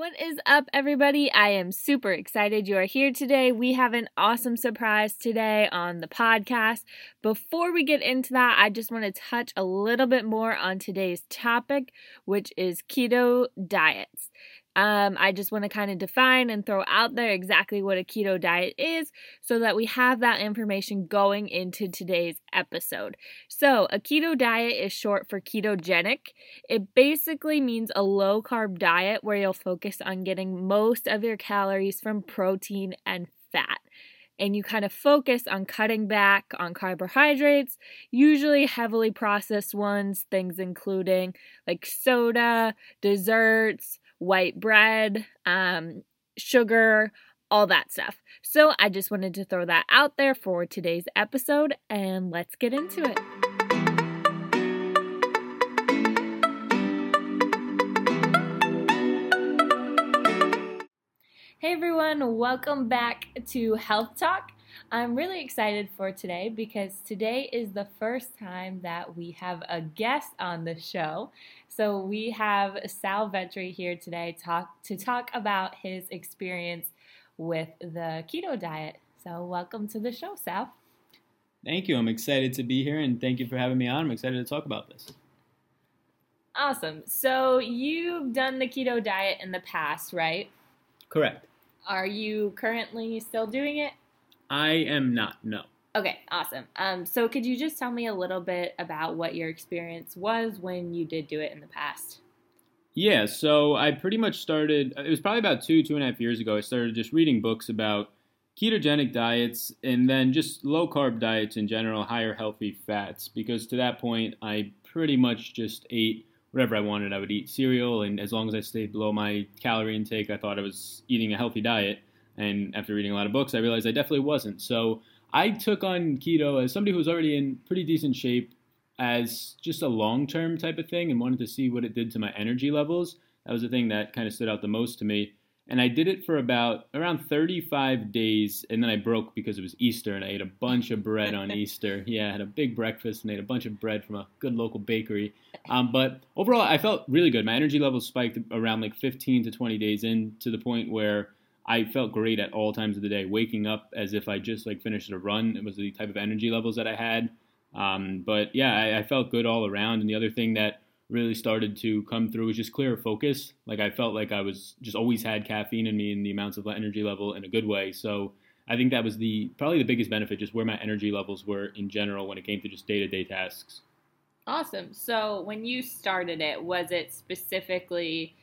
What is up, everybody? I am super excited you are here today. We have an awesome surprise today on the podcast. Before we get into that, I just want to touch a little bit more on today's topic, which is keto diets. I just want to kind of define and throw out there exactly what a keto diet is so that we have that information going into today's episode. So, a keto diet is short for ketogenic. It basically means a low-carb diet where you'll focus on getting most of your calories from protein and fat. And you kind of focus on cutting back on carbohydrates, usually heavily processed ones, things including like soda, desserts, white bread, sugar, all that stuff. So I just wanted to throw that out there for today's episode, and let's get into it. Hey everyone, welcome back to Health Talk. I'm really excited for today because today is the first time that we have a guest on the show. So we have Sal Vetri here today to talk about his experience with the keto diet. So welcome to the show, Sal. Thank you. I'm excited to be here, and thank you for having me on. I'm excited to talk about this. Awesome. So you've done the keto diet in the past, right? Correct. Are you currently still doing it? I am not, no. Okay, awesome. So could you just tell me a little bit about what your experience was when you did do it in the past? Yeah, so I pretty much started, it was probably about 2.5 years ago, I started just reading books about ketogenic diets and then just low-carb diets in general, higher healthy fats, because to that point, I pretty much just ate whatever I wanted. I would eat cereal, and as long as I stayed below my calorie intake, I thought I was eating a healthy diet. And after reading a lot of books, I realized I definitely wasn't. So I took on keto as somebody who was already in pretty decent shape as just a long-term type of thing and wanted to see what it did to my energy levels. That was the thing that kind of stood out the most to me. And I did it for around 35 days, and then I broke because it was Easter, and I ate a bunch of bread on Easter. Yeah, I had a big breakfast and ate a bunch of bread from a good local bakery. But overall, I felt really good. My energy levels spiked around like 15 to 20 days in, to the point where I felt great at all times of the day, waking up as if I just like finished a run. It was the type of energy levels that I had. But yeah, I felt good all around. And the other thing that really started to come through was just clearer focus. Like I felt like I was just always had caffeine in me in the amounts of energy level in a good way. So I think that was probably the biggest benefit, just where my energy levels were in general when it came to just day-to-day tasks. Awesome. So when you started it, was it specifically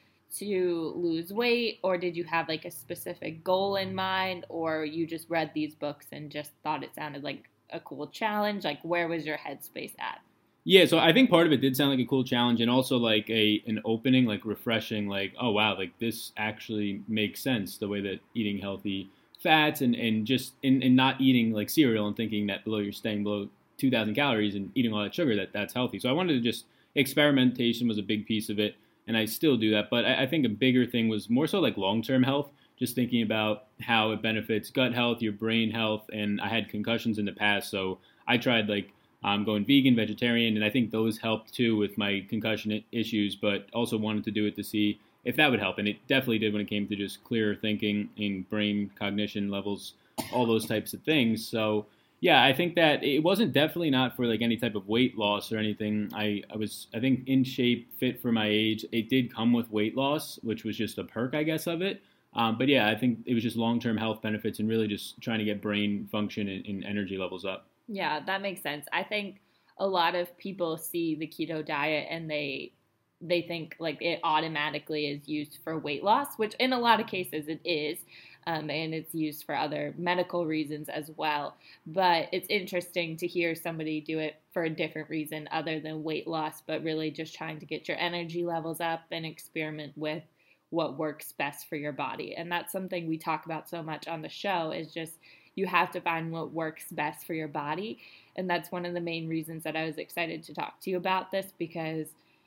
to lose weight, or did you have like a specific goal in mind, or you just read these books and just thought it sounded like a cool challenge? Like, where was your headspace at? Yeah, so I think part of it did sound like a cool challenge, and also like an opening, like refreshing, like, oh wow, like this actually makes sense, the way that eating healthy fats and just and not eating like cereal and thinking that you're staying below 2,000 calories and eating all that sugar, that's healthy. So I wanted to just, experimentation was a big piece of it, and I still do that. But I think a bigger thing was more so like long-term health, just thinking about how it benefits gut health, your brain health, and I had concussions in the past, so I tried like going vegan, vegetarian, and I think those helped too with my concussion issues, but also wanted to do it to see if that would help. And it definitely did when it came to just clearer thinking in brain cognition levels, all those types of things. So yeah, I think that it wasn't definitely not for like any type of weight loss or anything. I was, I think, in shape, fit for my age. It did come with weight loss, which was just a perk, I guess, of it. But yeah, I think it was just long-term health benefits and really just trying to get brain function and energy levels up. Yeah, that makes sense. I think a lot of people see the keto diet and they think like it automatically is used for weight loss, which in a lot of cases it is, and it's used for other medical reasons as well. But it's interesting to hear somebody do it for a different reason other than weight loss, but really just trying to get your energy levels up and experiment with what works best for your body. And that's something we talk about so much on the show, is just you have to find what works best for your body. And that's one of the main reasons that I was excited to talk to you about this, because,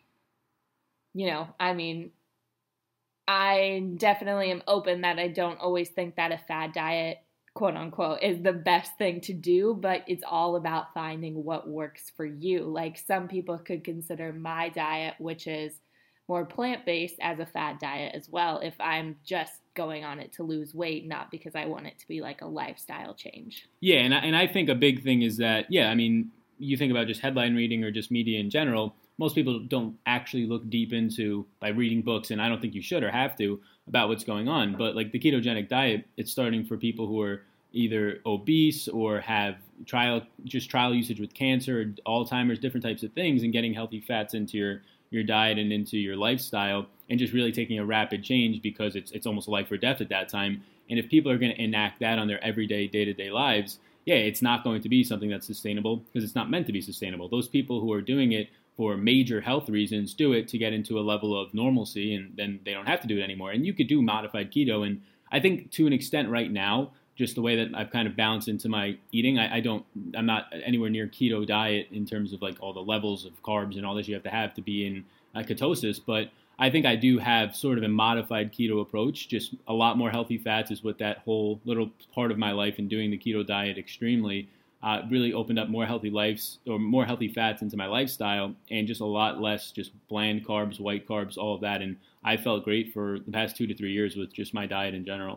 you know, I mean, I definitely am open that I don't always think that a fad diet, quote unquote, is the best thing to do, but it's all about finding what works for you. Like some people could consider my diet, which is more plant-based as a fad diet as well if I'm just going on it to lose weight, not because I want it to be like a lifestyle change. Yeah, and I think a big thing is that, yeah, I mean, you think about just headline reading or just media in general, most people don't actually look deep into by reading books, and I don't think you should or have to, about what's going on. But like the ketogenic diet, it's starting for people who are either obese or have trial usage with cancer, Alzheimer's, different types of things, and getting healthy fats into your diet and into your lifestyle, and just really taking a rapid change because it's almost life or death at that time. And if people are going to enact that on their everyday, day-to-day lives, yeah, it's not going to be something that's sustainable because it's not meant to be sustainable. Those people who are doing it for major health reasons do it to get into a level of normalcy, and then they don't have to do it anymore. And you could do modified keto, and I think to an extent right now, just the way that I've kind of balanced into my eating, I'm not anywhere near keto diet in terms of like all the levels of carbs and all that you have to be in ketosis, but I think I do have sort of a modified keto approach. Just a lot more healthy fats is what that whole little part of my life in doing the keto diet extremely really opened up more healthy lives or more healthy fats into my lifestyle, and just a lot less just bland carbs, white carbs, all of that. And I felt great for the past 2 to 3 years with just my diet in general.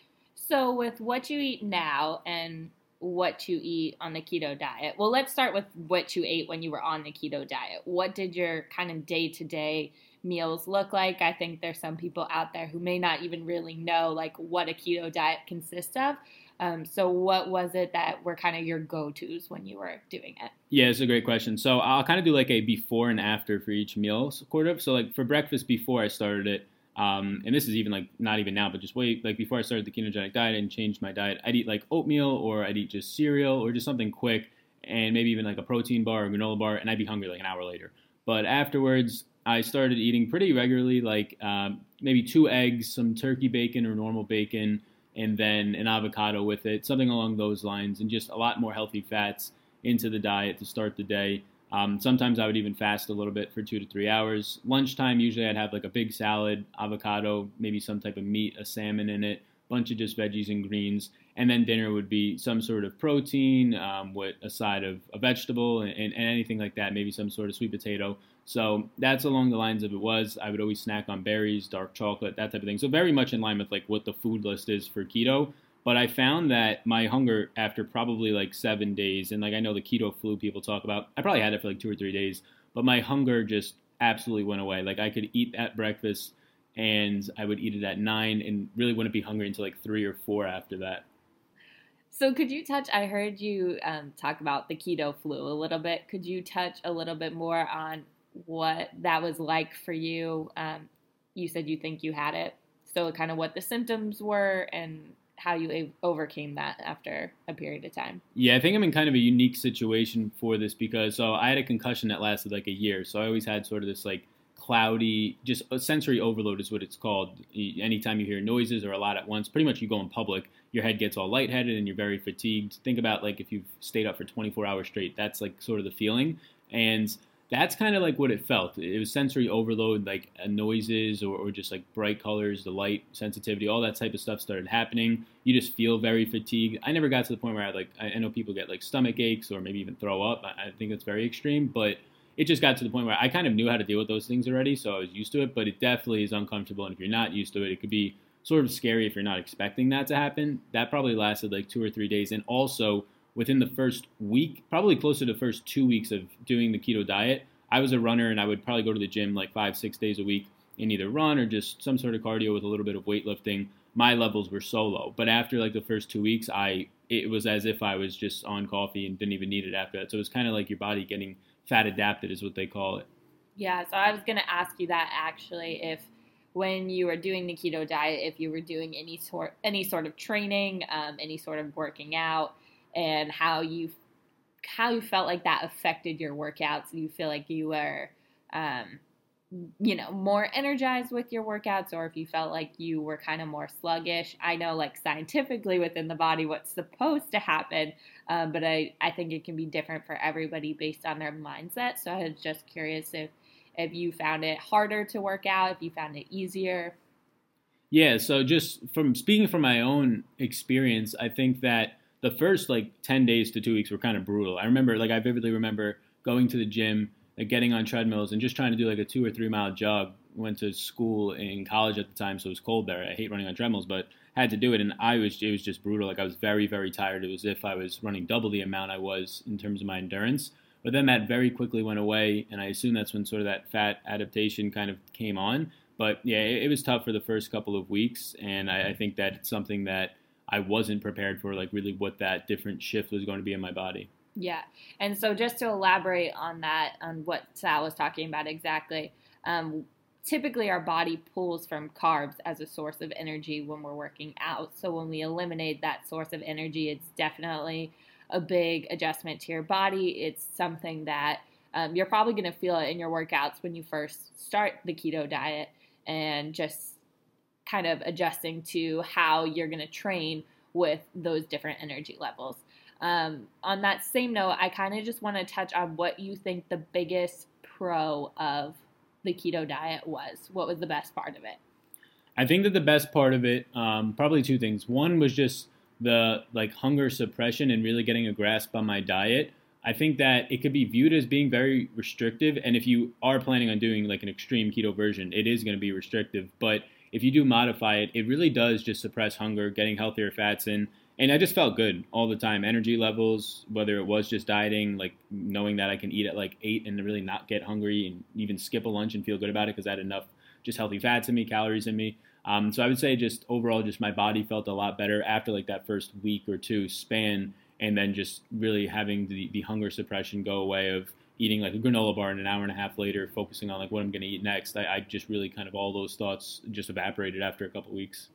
So with what you eat now and what you eat on the keto diet, well, let's start with what you ate when you were on the keto diet. What did your kind of day-to-day meals look like? I think there's some people out there who may not even really know like what a keto diet consists of. So what was it that were kind of your go-tos when you were doing it? Yeah, it's a great question. So I'll kind of do like a before and after for each meal, sort of. So like for breakfast before I started it, and this is even like not even now, but just wait, like before I started the ketogenic diet and changed my diet, I'd eat like oatmeal or I'd eat just cereal or just something quick and maybe even like a protein bar or granola bar, and I'd be hungry like an hour later. But afterwards, I started eating pretty regularly, like maybe 2 eggs, some turkey bacon or normal bacon, and then an avocado with it, something along those lines, and just a lot more healthy fats into the diet to start the day. Sometimes I would even fast a little bit for 2 to 3 hours. Lunchtime, usually I'd have like a big salad, avocado, maybe some type of meat, a salmon in it, bunch of just veggies and greens. And then dinner would be some sort of protein with a side of a vegetable and anything like that, maybe some sort of sweet potato. So that's along the lines of it was. I would always snack on berries, dark chocolate, that type of thing. So very much in line with like what the food list is for keto. But I found that my hunger after probably like 7 days, and like I know the keto flu people talk about, I probably had it for like 2 or 3 days, but my hunger just absolutely went away. Like I could eat at breakfast and I would eat it at 9 and really wouldn't be hungry until like 3 or 4 after that. So could you touch, I heard you talk about the keto flu a little bit. Could you touch a little bit more on what that was like for you? You said you think you had it. So kind of what the symptoms were and how you overcame that after a period of time. Yeah, I think I'm in kind of a unique situation for this because so I had a concussion that lasted like a year. So I always had sort of this like cloudy, just a sensory overload is what it's called. Anytime you hear noises or a lot at once, pretty much you go in public, your head gets all lightheaded and you're very fatigued. Think about like if you've stayed up for 24 hours straight, that's like sort of the feeling. And that's kind of like what it felt. It was sensory overload, like noises or just like bright colors, the light sensitivity, all that type of stuff started happening. You just feel very fatigued. I never got to the point where I know people get like stomach aches or maybe even throw up. I think that's very extreme, but it just got to the point where I kind of knew how to deal with those things already, so I was used to it, but it definitely is uncomfortable. And if you're not used to it, it could be sort of scary if you're not expecting that to happen. That probably lasted like 2 or 3 days. And also, within the first week, probably closer to the first 2 weeks of doing the keto diet, I was a runner and I would probably go to the gym like 5-6 days a week and either run or just some sort of cardio with a little bit of weightlifting. My levels were so low. But after like the first 2 weeks, it was as if I was just on coffee and didn't even need it after that. So it was kind of like your body getting fat adapted is what they call it. Yeah, so I was going to ask you that actually, if when you were doing the keto diet, if you were doing any sort of training, any sort of working out, and how you felt like that affected your workouts. Do you feel like you were, more energized with your workouts, or if you felt like you were kind of more sluggish? I know like scientifically within the body what's supposed to happen, but I think it can be different for everybody based on their mindset. So I was just curious if you found it harder to work out, if you found it easier. Yeah, so just from speaking from my own experience, I think that the first like 10 days to 2 weeks were kind of brutal. I vividly remember going to the gym, like getting on treadmills and just trying to do like a 2 or 3 mile jog went to school in college at the time, so it was cold there. I hate running on treadmills, but had to do it, and it was just brutal. Like I was very, very tired. It was as if I was running double the amount I was in terms of my endurance. But then that very quickly went away, and I assume that's when sort of that fat adaptation kind of came on. But yeah, it was tough for the first couple of weeks, and I think that it's something that I wasn't prepared for, like really what that different shift was going to be in my body. Yeah. And so just to elaborate on that, on what Sal was talking about exactly, typically our body pulls from carbs as a source of energy when we're working out. So when we eliminate that source of energy, it's definitely a big adjustment to your body. It's something that you're probably going to feel it in your workouts when you first start the keto diet, and just kind of adjusting to how you're going to train with those different energy levels. On that same note, I kind of just want to touch on what you think the biggest pro of the keto diet was. What was the best part of it? I think that the best part of it, probably two things. One was just the like hunger suppression and really getting a grasp on my diet. I think that it could be viewed as being very restrictive, and if you are planning on doing like an extreme keto version, it is going to be restrictive. But if you do modify it, it really does just suppress hunger, getting healthier fats in. And I just felt good all the time. Energy levels, whether it was just dieting, like knowing that I can eat at like 8 and really not get hungry and even skip a lunch and feel good about it because I had enough just healthy fats in me, calories in me. So I would say just overall, just my body felt a lot better after like that first week or two span, and then just really having the hunger suppression go away of eating like a granola bar and an hour and a half later focusing on like what I'm going to eat next. I just really kind of all those thoughts just evaporated after a couple weeks.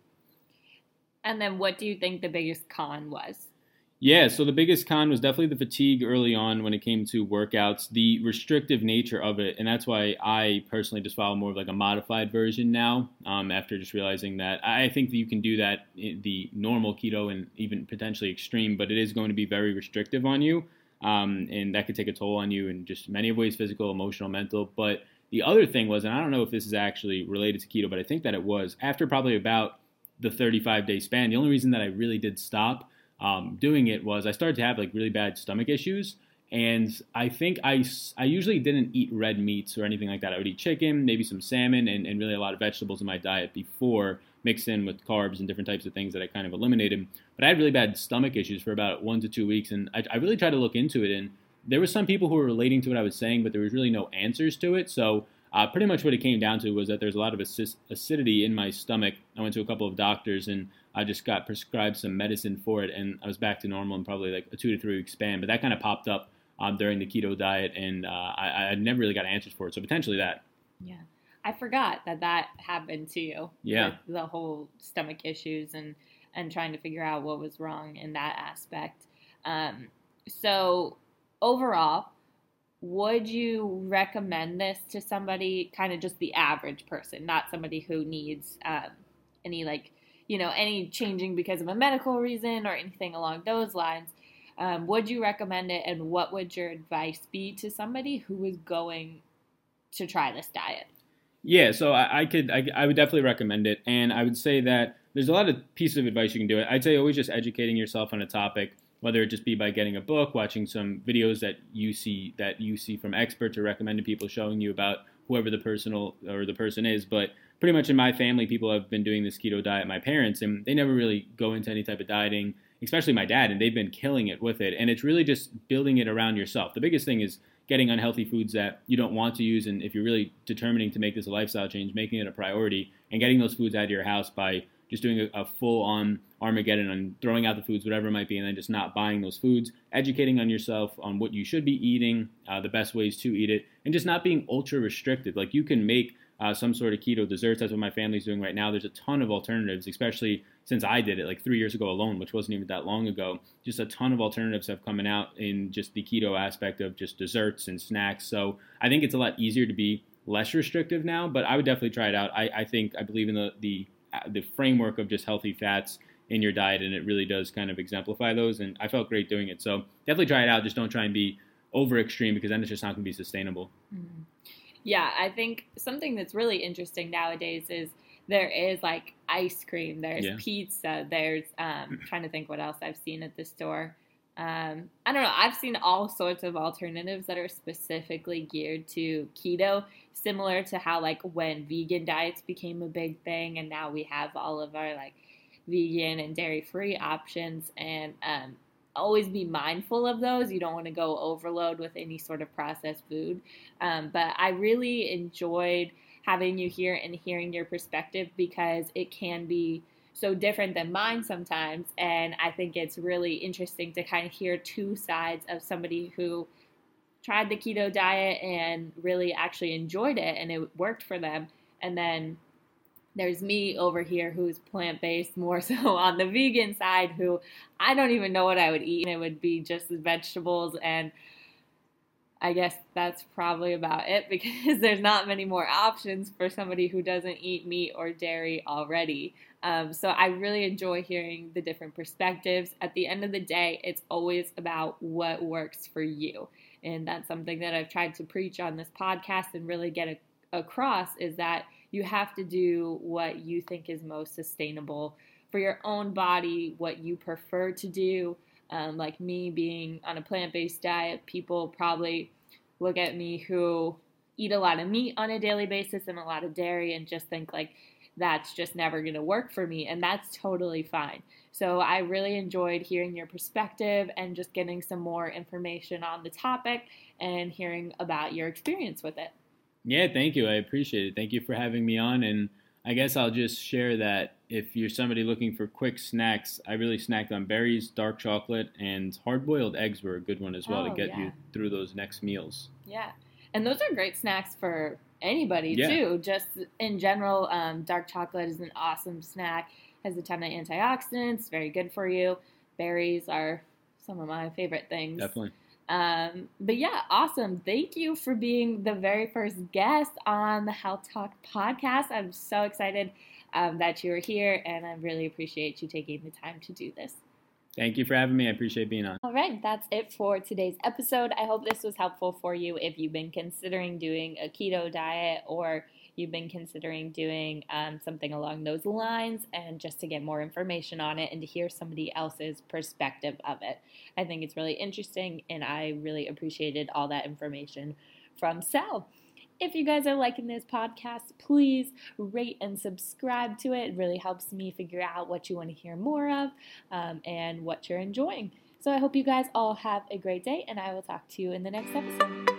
And then what do you think the biggest con was? Yeah, so the biggest con was definitely the fatigue early on when it came to workouts, the restrictive nature of it, and that's why I personally just follow more of like a modified version now, after just realizing that I think that you can do that in the normal keto and even potentially extreme, but it is going to be very restrictive on you, and that could take a toll on you in just many ways, physical, emotional, mental. But the other thing was, and I don't know if this is actually related to keto, but I think that it was, after probably about the 35-day span, the only reason that I really did stop doing it was I started to have like really bad stomach issues, and I think I usually didn't eat red meats or anything like that. I would eat chicken, maybe some salmon, and really a lot of vegetables in my diet before, mixed in with carbs and different types of things that I kind of eliminated. But I had really bad stomach issues for about 1 to 2 weeks, and I really tried to look into it, and there were some people who were relating to what I was saying, but there was really no answers to it. So pretty much what it came down to was that there's a lot of acidity in my stomach. I went to a couple of doctors, and I just got prescribed some medicine for it, and I was back to normal in probably like a 2 to 3 week span. But that kind of popped up during the keto diet, and I never really got answers for it. So potentially that. Yeah. I forgot that happened to you. Yeah. With the whole stomach issues and trying to figure out what was wrong in that aspect. So overall, would you recommend this to somebody, kind of just the average person, not somebody who needs any like, any changing because of a medical reason or anything along those lines? Would you recommend it, and what would your advice be to somebody who is going to try this diet? Yeah, so I would definitely recommend it, and I would say that there's a lot of pieces of advice you can do it. I'd say always just educating yourself on a topic, whether it just be by getting a book, watching some videos that you see from experts or recommended people showing you about whoever the person is. But pretty much in my family, people have been doing this keto diet, my parents, and they never really go into any type of dieting, especially my dad, and they've been killing it with it. And it's really just building it around yourself. The biggest thing is getting unhealthy foods that you don't want to use, and if you're really determining to make this a lifestyle change, making it a priority, and getting those foods out of your house by just doing a full-on Armageddon and throwing out the foods, whatever it might be, and then just not buying those foods, educating on yourself on what you should be eating, the best ways to eat it, and just not being ultra-restricted. Like you can make some sort of keto desserts. That's what my family's doing right now. There's a ton of alternatives, especially since I did it like 3 years ago alone, which wasn't even that long ago. Just a ton of alternatives have come out in just the keto aspect of just desserts and snacks. So I think it's a lot easier to be less restrictive now, but I would definitely try it out. I believe in the framework of just healthy fats in your diet, and it really does kind of exemplify those, and I felt great doing it. So definitely try it out. Just don't try and be over extreme, because then it's just not going to be sustainable. Mm-hmm. Yeah, I think something that's really interesting nowadays is there is like ice cream, there's pizza, there's trying to think what else I've seen at the store. I don't know. I've seen all sorts of alternatives that are specifically geared to keto, similar to how like when vegan diets became a big thing, and now we have all of our like vegan and dairy-free options. And always be mindful of those. You don't want to go overload with any sort of processed food. But I really enjoyed having you here and hearing your perspective because it can be so different than mine sometimes. And I think it's really interesting to kind of hear two sides of somebody who tried the keto diet and really actually enjoyed it and it worked for them. And then there's me over here who's plant-based, more so on the vegan side, who I don't even know what I would eat. It would be just vegetables, and I guess that's probably about it because there's not many more options for somebody who doesn't eat meat or dairy already. So I really enjoy hearing the different perspectives. At the end of the day, it's always about what works for you. And that's something that I've tried to preach on this podcast and really get across, is that you have to do what you think is most sustainable for your own body, what you prefer to do. Like me being on a plant-based diet, people probably look at me who eat a lot of meat on a daily basis and a lot of dairy and just think like that's just never going to work for me, and that's totally fine. So I really enjoyed hearing your perspective and just getting some more information on the topic and hearing about your experience with it. Yeah, thank you. I appreciate it. Thank you for having me on. And I guess I'll just share that if you're somebody looking for quick snacks, I really snacked on berries, dark chocolate, and hard-boiled eggs were a good one as well to get you through those next meals. Yeah. And those are great snacks for anybody, too. Just in general, dark chocolate is an awesome snack. Has a ton of antioxidants, very good for you. Berries are some of my favorite things. Definitely. But yeah, awesome. Thank you for being the very first guest on the Health Talk podcast. I'm so excited that you're here, and I really appreciate you taking the time to do this. Thank you for having me. I appreciate being on. All right, that's it for today's episode. I hope this was helpful for you if you've been considering doing a keto diet or you've been considering doing something along those lines, and just to get more information on it and to hear somebody else's perspective of it. I think it's really interesting, and I really appreciated all that information from Sal. If you guys are liking this podcast, please rate and subscribe to it. It really helps me figure out what you want to hear more of and what you're enjoying. So I hope you guys all have a great day, and I will talk to you in the next episode.